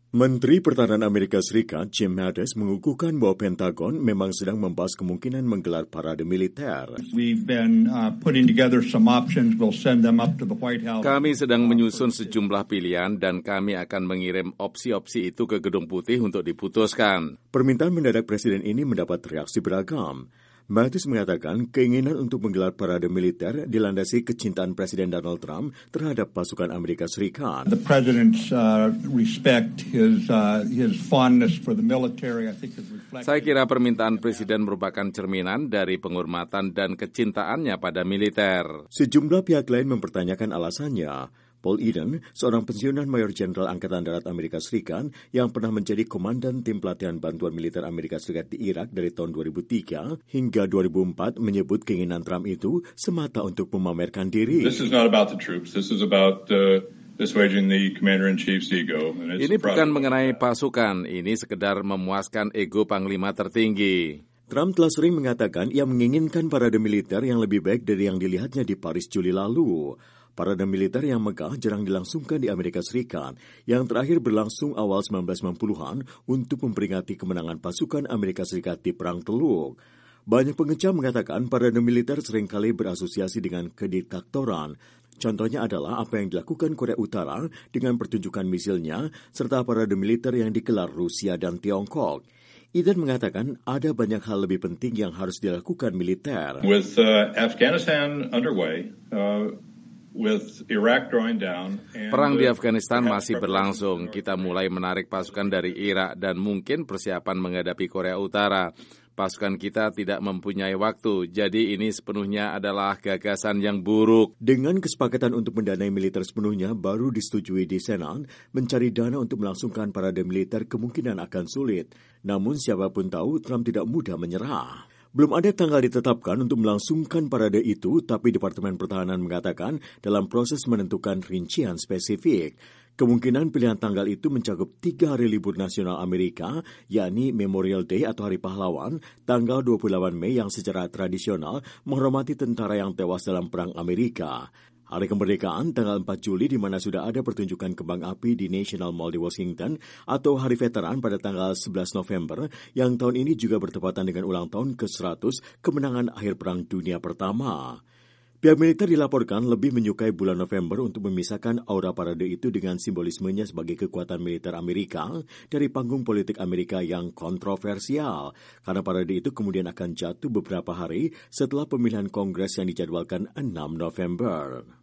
Menteri Pertahanan Amerika Serikat Jim Mattis mengukuhkan bahwa Pentagon memang sedang membahas kemungkinan menggelar parade militer. Kami sedang menyusun sejumlah pilihan dan kami akan mengirim opsi-opsi itu ke Gedung Putih untuk diputuskan. Permintaan mendadak Presiden ini mendapat reaksi beragam. Mattis mengatakan keinginan untuk menggelar parade militer dilandasi kecintaan Presiden Donald Trump terhadap pasukan Amerika Serikat. The president's respect, his fondness for the military, I think is reflected. Saya kira permintaan Presiden merupakan cerminan dari penghormatan dan kecintaannya pada militer. Sejumlah pihak lain mempertanyakan alasannya. Paul Eden, seorang pensiunan Mayor Jenderal Angkatan Darat Amerika Serikat yang pernah menjadi komandan tim pelatihan bantuan militer Amerika Serikat di Irak dari tahun 2003 hingga 2004, menyebut keinginan Trump itu semata untuk memamerkan diri. This is not about the troops. This is about assuaging the commander-in-chief's ego. Ini bukan mengenai pasukan, ini sekedar memuaskan ego panglima tertinggi. Trump telah sering mengatakan ia menginginkan parade militer yang lebih baik dari yang dilihatnya di Paris Juli lalu. Parade militer yang megah jarang dilangsungkan di Amerika Serikat, yang terakhir berlangsung awal 1990-an untuk memperingati kemenangan pasukan Amerika Serikat di Perang Teluk. Banyak pengecam mengatakan parade militer seringkali berasosiasi dengan kediktatoran. Contohnya adalah apa yang dilakukan Korea Utara dengan pertunjukan misilnya, serta parade militer yang digelar Rusia dan Tiongkok. Eden mengatakan ada banyak hal lebih penting yang harus dilakukan militer. With Afghanistan underway, with Iraq drawing down, Perang di Afghanistan masih berlangsung. Kita mulai menarik pasukan dari Irak dan mungkin persiapan menghadapi Korea Utara. Pasukan kita tidak mempunyai waktu, jadi ini sepenuhnya adalah gagasan yang buruk. Dengan kesepakatan untuk mendanai militer sepenuhnya baru disetujui di Senat, mencari dana untuk melangsungkan parade militer kemungkinan akan sulit. Namun siapapun tahu Trump tidak mudah menyerah. Belum ada tanggal ditetapkan untuk melangsungkan parade itu, tapi Departemen Pertahanan mengatakan dalam proses menentukan rincian spesifik. Kemungkinan pilihan tanggal itu mencakup 3 hari libur nasional Amerika, yakni Memorial Day atau Hari Pahlawan, tanggal 28 Mei yang secara tradisional menghormati tentara yang tewas dalam Perang Amerika. Hari Kemerdekaan tanggal 4 Juli di mana sudah ada pertunjukan kembang api di National Mall di Washington, atau Hari Veteran pada tanggal 11 November yang tahun ini juga bertepatan dengan ulang tahun ke-100 kemenangan akhir Perang Dunia Pertama. Pihak militer dilaporkan lebih menyukai bulan November untuk memisahkan aura parade itu dengan simbolismenya sebagai kekuatan militer Amerika dari panggung politik Amerika yang kontroversial, karena parade itu kemudian akan jatuh beberapa hari setelah pemilihan Kongres yang dijadwalkan 6 November.